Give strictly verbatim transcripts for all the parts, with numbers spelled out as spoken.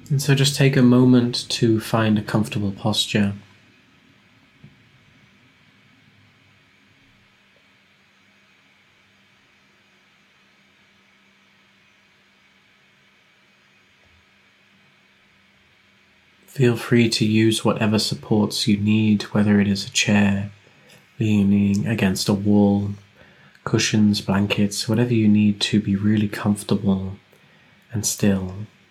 And so just take a moment to find a comfortable posture. Feel free to use whatever supports you need, whether it is a chair, leaning against a wall, cushions, blankets, whatever you need to be really comfortable and still.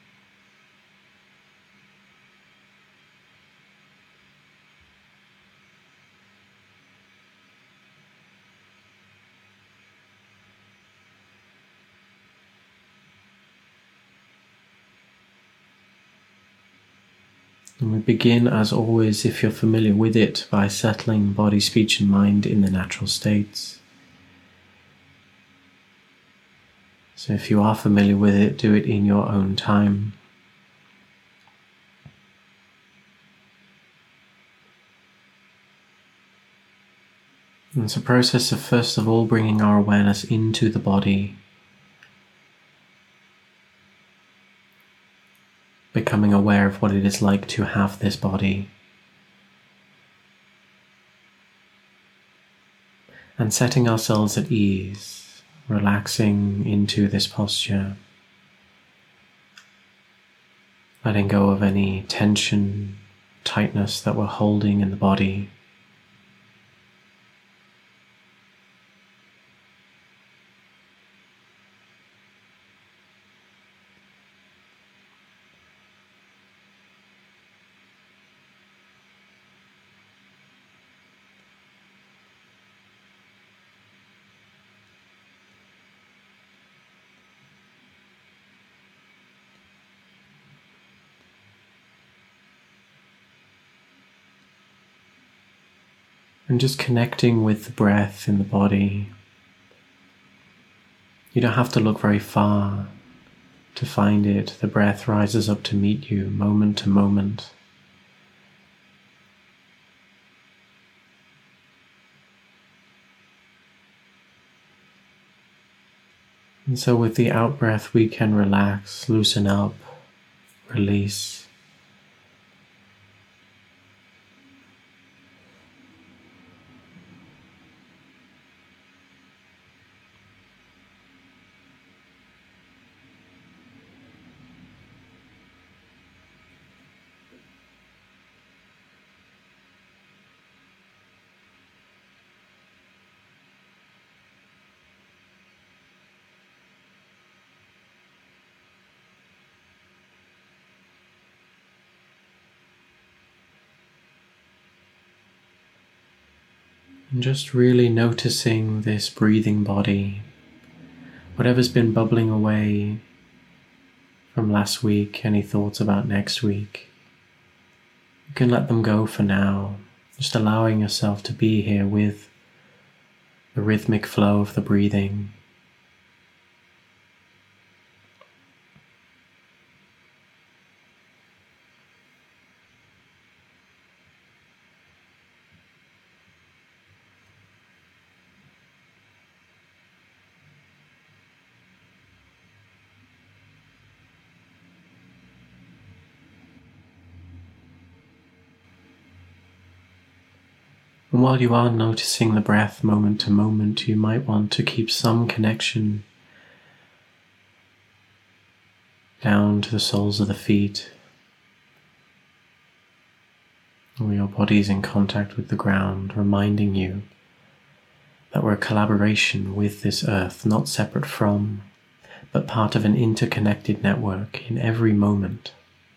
And we begin, as always, if you're familiar with it, by settling body, speech and mind in the natural states. So if you are familiar with it, do it in your own time. And it's a process of first of all bringing our awareness into the body, becoming aware of what it is like to have this body, and setting ourselves at ease, relaxing into this posture, letting go of any tension, tightness that we're holding in the body. And just connecting with the breath in the body. You don't have to look very far to find it. The breath rises up to meet you moment to moment. And so with the out breath we can relax, loosen up, release. And just really noticing this breathing body, whatever's been bubbling away from last week, any thoughts about next week, you can let them go for now, just allowing yourself to be here with the rhythmic flow of the breathing. And while you are noticing the breath moment to moment, you might want to keep some connection down to the soles of the feet, or your body's in contact with the ground, reminding you that we're a collaboration with this earth, not separate from, but part of an interconnected network in every moment.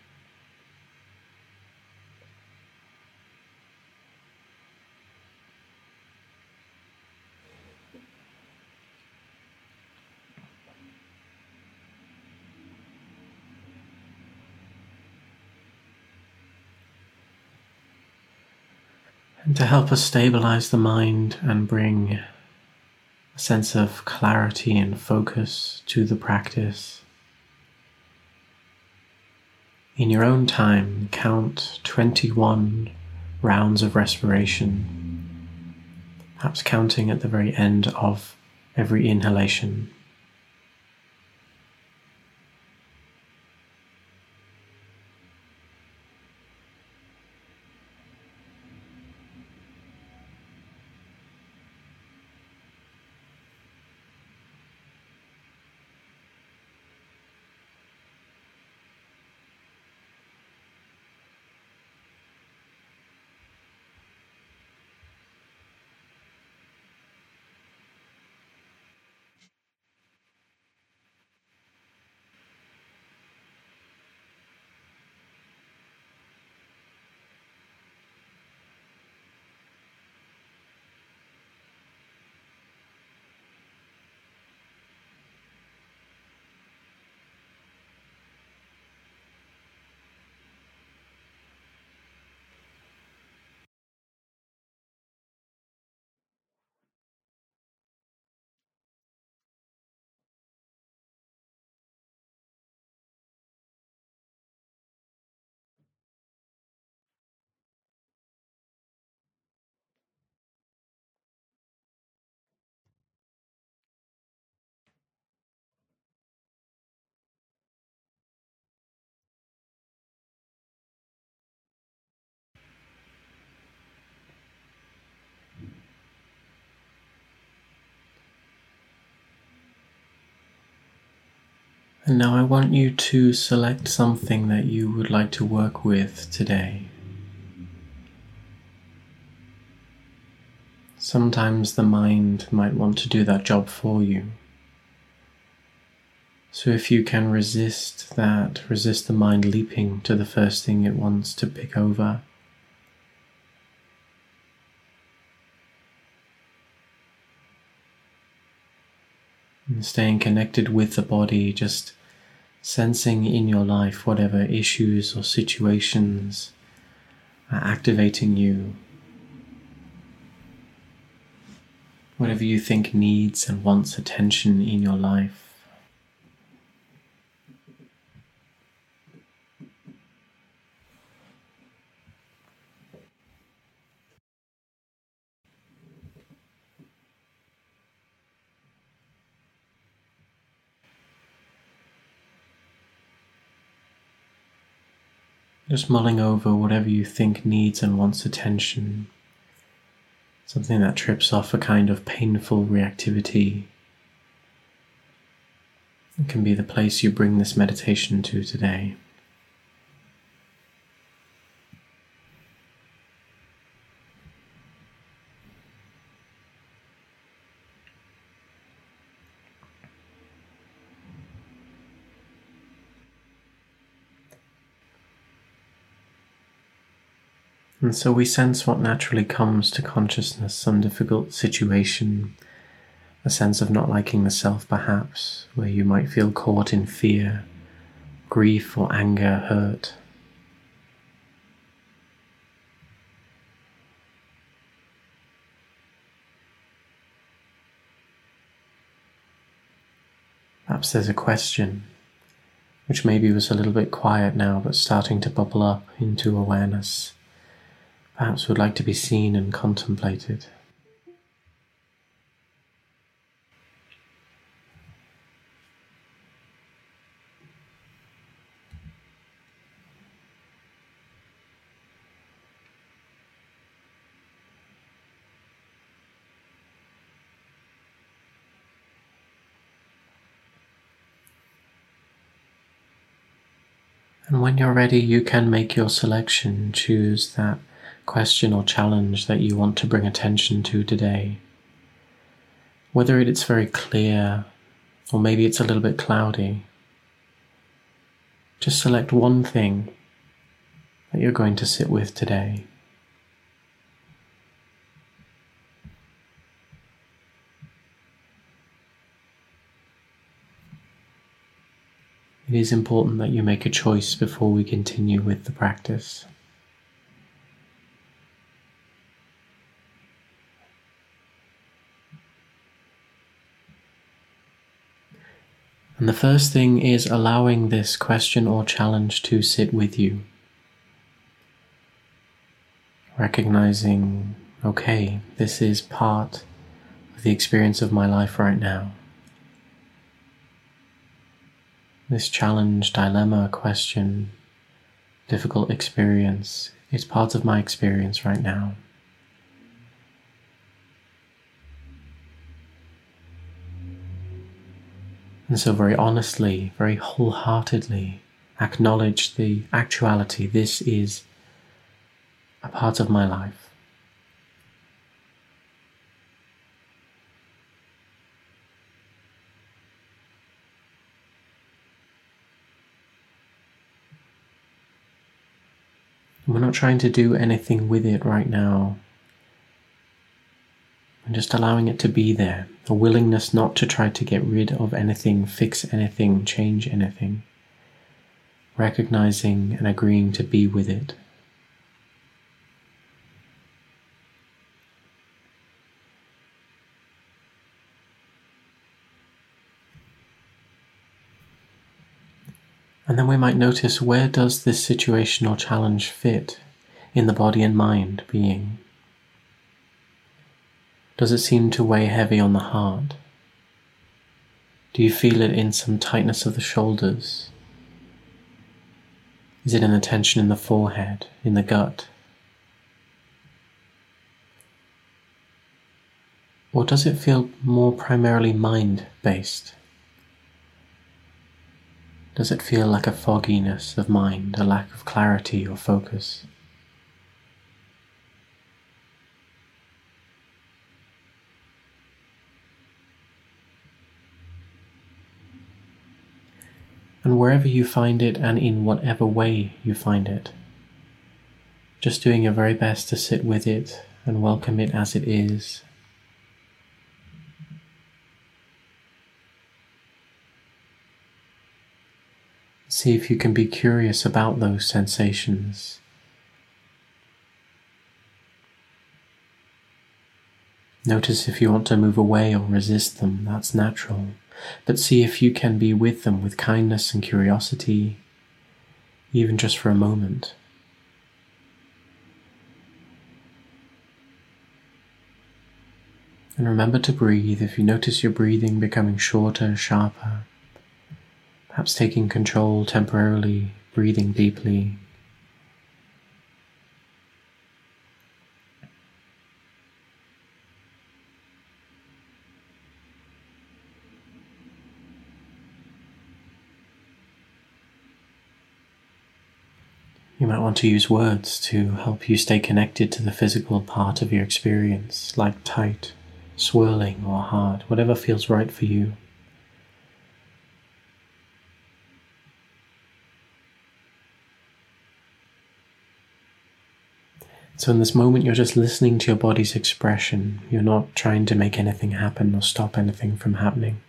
And to help us stabilize the mind and bring a sense of clarity and focus to the practice, in your own time, count twenty-one rounds of respiration, perhaps counting at the very end of every inhalation. And now I want you to select something that you would like to work with today. Sometimes the mind might want to do that job for you. So if you can resist that, resist the mind leaping to the first thing it wants to pick over, and staying connected with the body, just sensing in your life whatever issues or situations are activating you, whatever you think needs and wants attention in your life. Just mulling over whatever you think needs and wants attention, something that trips off a kind of painful reactivity. It can be the place you bring this meditation to today. And so we sense what naturally comes to consciousness, some difficult situation, a sense of not liking the self perhaps, where you might feel caught in fear, grief or anger, hurt. Perhaps there's a question, which maybe was a little bit quiet now, but starting to bubble up into awareness. Perhaps would like to be seen and contemplated. And when you're ready, you can make your selection, choose that question or challenge that you want to bring attention to today. Whether it's very clear or maybe it's a little bit cloudy, just select one thing that you're going to sit with today. It is important that you make a choice before we continue with the practice. And the first thing is allowing this question or challenge to sit with you. Recognizing, okay, this is part of the experience of my life right now. This challenge, dilemma, question, difficult experience is part of my experience right now. And so very honestly, very wholeheartedly acknowledge the actuality. This is a part of my life. And we're not trying to do anything with it right now. And just allowing it to be there, a willingness not to try to get rid of anything, fix anything, change anything. Recognizing and agreeing to be with it. And then we might notice, where does this situation or challenge fit in the body and mind being? Does it seem to weigh heavy on the heart? Do you feel it in some tightness of the shoulders? Is it in the tension in the forehead, in the gut? Or does it feel more primarily mind-based? Does it feel like a fogginess of mind, a lack of clarity or focus? And wherever you find it, and in whatever way you find it, just doing your very best to sit with it and welcome it as it is. See if you can be curious about those sensations. Notice if you want to move away or resist them, that's natural. But see if you can be with them with kindness and curiosity, even just for a moment. And remember to breathe. If you notice your breathing becoming shorter, sharper, perhaps taking control temporarily, breathing deeply. You might want to use words to help you stay connected to the physical part of your experience, like tight, swirling, or hard, whatever feels right for you. So in this moment, you're just listening to your body's expression. You're not trying to make anything happen or stop anything from happening.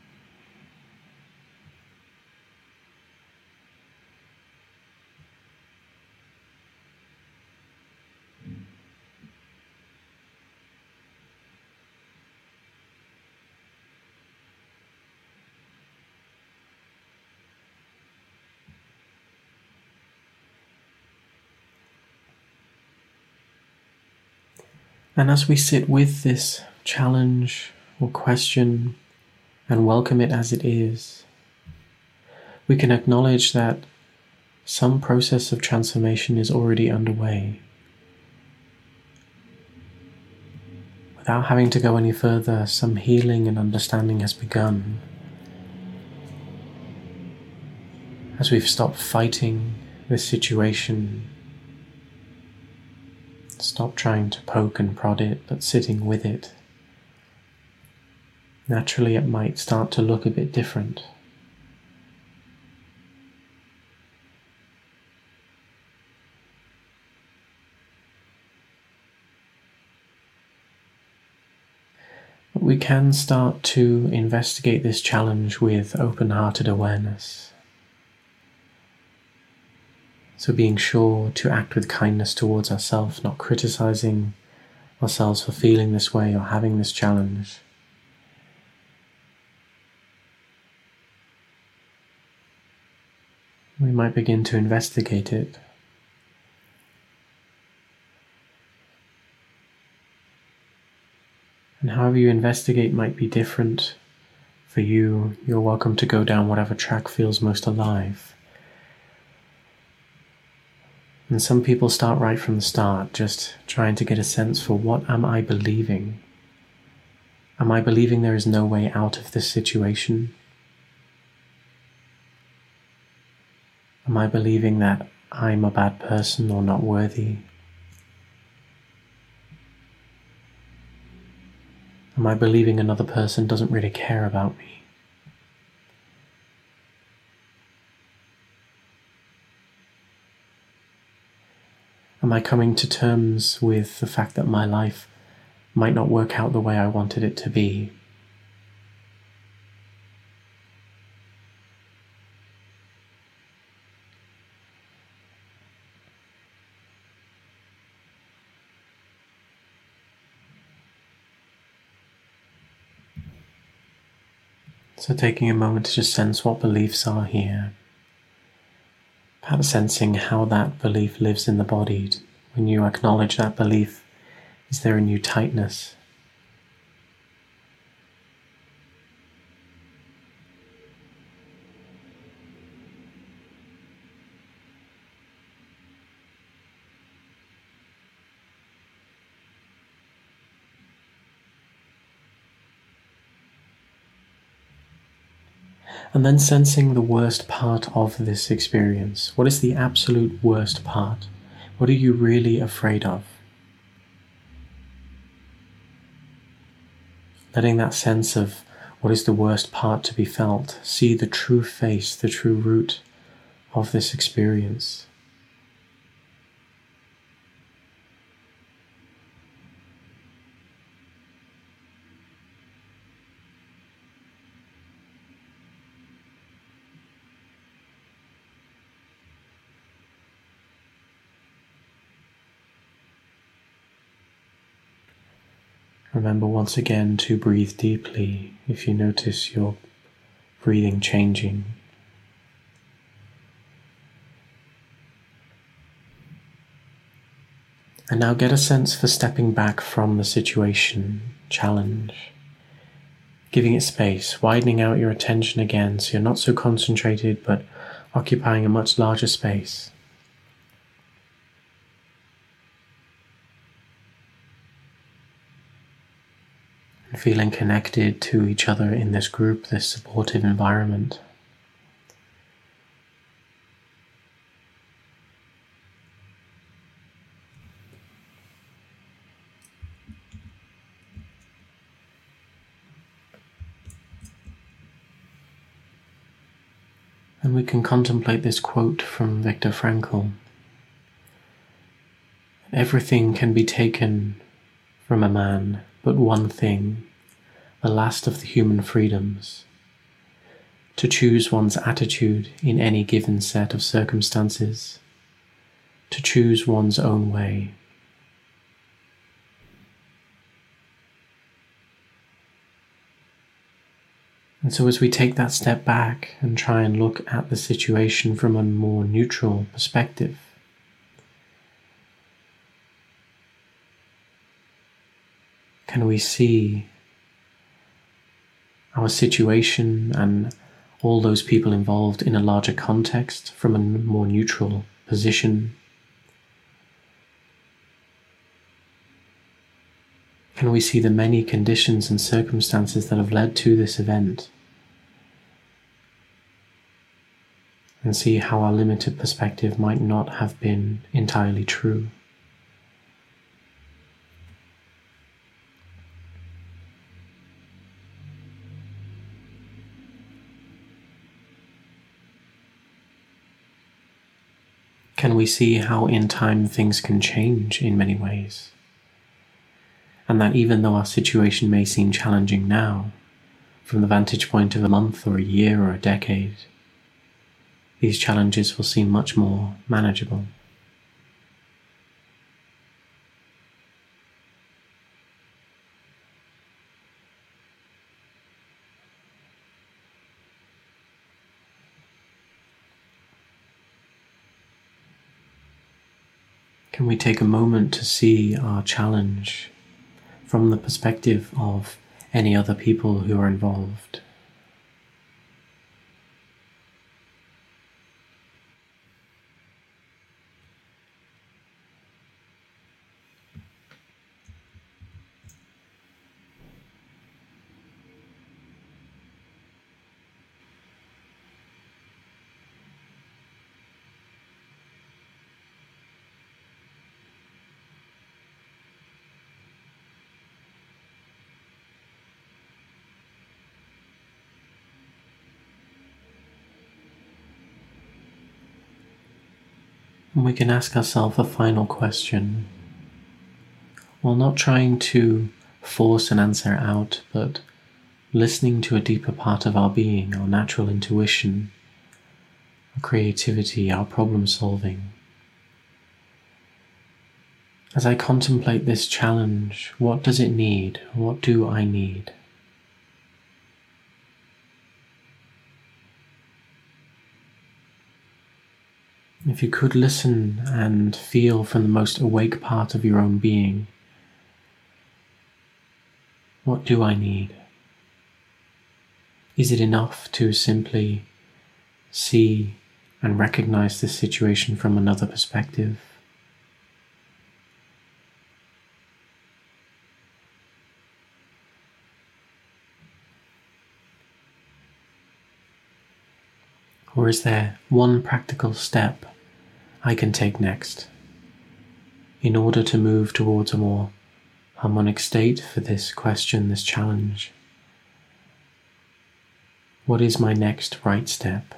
And as we sit with this challenge or question and welcome it as it is, we can acknowledge that some process of transformation is already underway. Without having to go any further, some healing and understanding has begun. As we've stopped fighting this situation, stop trying to poke and prod it, but sitting with it. Naturally, it might start to look a bit different. But we can start to investigate this challenge with open-hearted awareness. So being sure to act with kindness towards ourselves, not criticizing ourselves for feeling this way or having this challenge. We might begin to investigate it. And however you investigate might be different for you. You're welcome to go down whatever track feels most alive. And some people start right from the start, just trying to get a sense for what am I believing? Am I believing there is no way out of this situation? Am I believing that I'm a bad person or not worthy? Am I believing another person doesn't really care about me? Am I coming to terms with the fact that my life might not work out the way I wanted it to be? So taking a moment to just sense what beliefs are here. Perhaps sensing how that belief lives in the body. When you acknowledge that belief, is there a new tightness? And then sensing the worst part of this experience. What is the absolute worst part? What are you really afraid of? Letting that sense of what is the worst part to be felt, see the true face, the true root of this experience. Remember once again to breathe deeply if you notice your breathing changing. And now get a sense for stepping back from the situation, challenge, giving it space, widening out your attention again so you're not so concentrated but occupying a much larger space. And feeling connected to each other in this group, this supportive environment. And we can contemplate this quote from Viktor Frankl. Everything can be taken from a man, but one thing, the last of the human freedoms, to choose one's attitude in any given set of circumstances, to choose one's own way. And so as we take that step back and try and look at the situation from a more neutral perspective, can we see our situation and all those people involved in a larger context from a more neutral position? Can we see the many conditions and circumstances that have led to this event? And see how our limited perspective might not have been entirely true. Can we see how in time things can change in many ways? And that even though our situation may seem challenging now, from the vantage point of a month or a year or a decade, these challenges will seem much more manageable. Can we take a moment to see our challenge from the perspective of any other people who are involved? And we can ask ourselves a final question, while not trying to force an answer out, but listening to a deeper part of our being, our natural intuition, our creativity, our problem solving. As I contemplate this challenge, what does it need? What do I need? If you could listen and feel from the most awake part of your own being, what do I need? Is it enough to simply see and recognize this situation from another perspective? Or is there one practical step I can take next in order to move towards a more harmonic state for this question, this challenge? What is my next right step?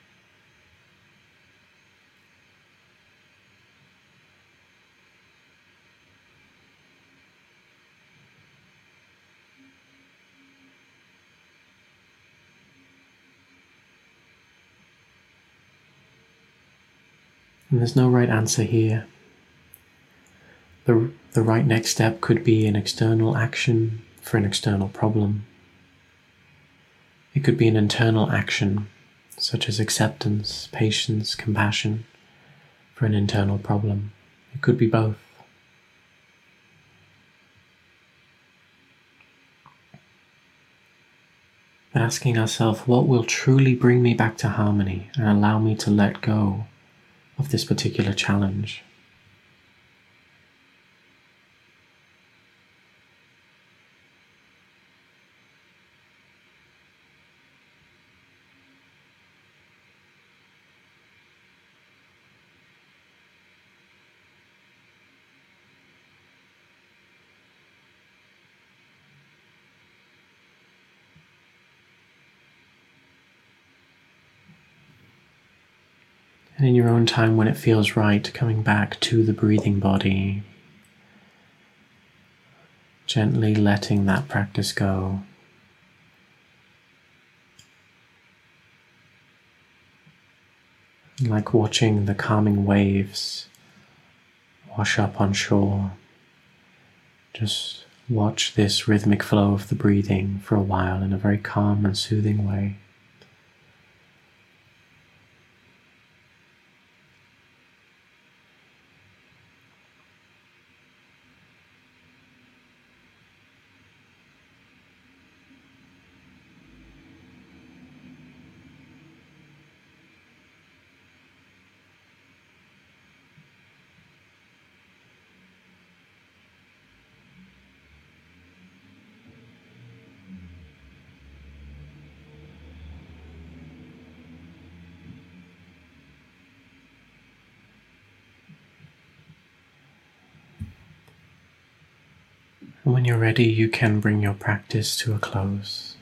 And there's no right answer here. The, the right next step could be an external action for an external problem. It could be an internal action, such as acceptance, patience, compassion, for an internal problem. It could be both. But asking ourselves, what will truly bring me back to harmony and allow me to let go of this particular challenge? And in your own time, when it feels right, coming back to the breathing body, gently letting that practice go. Like watching the calming waves wash up on shore. Just watch this rhythmic flow of the breathing for a while in a very calm and soothing way. And when you're ready, you can bring your practice to a close.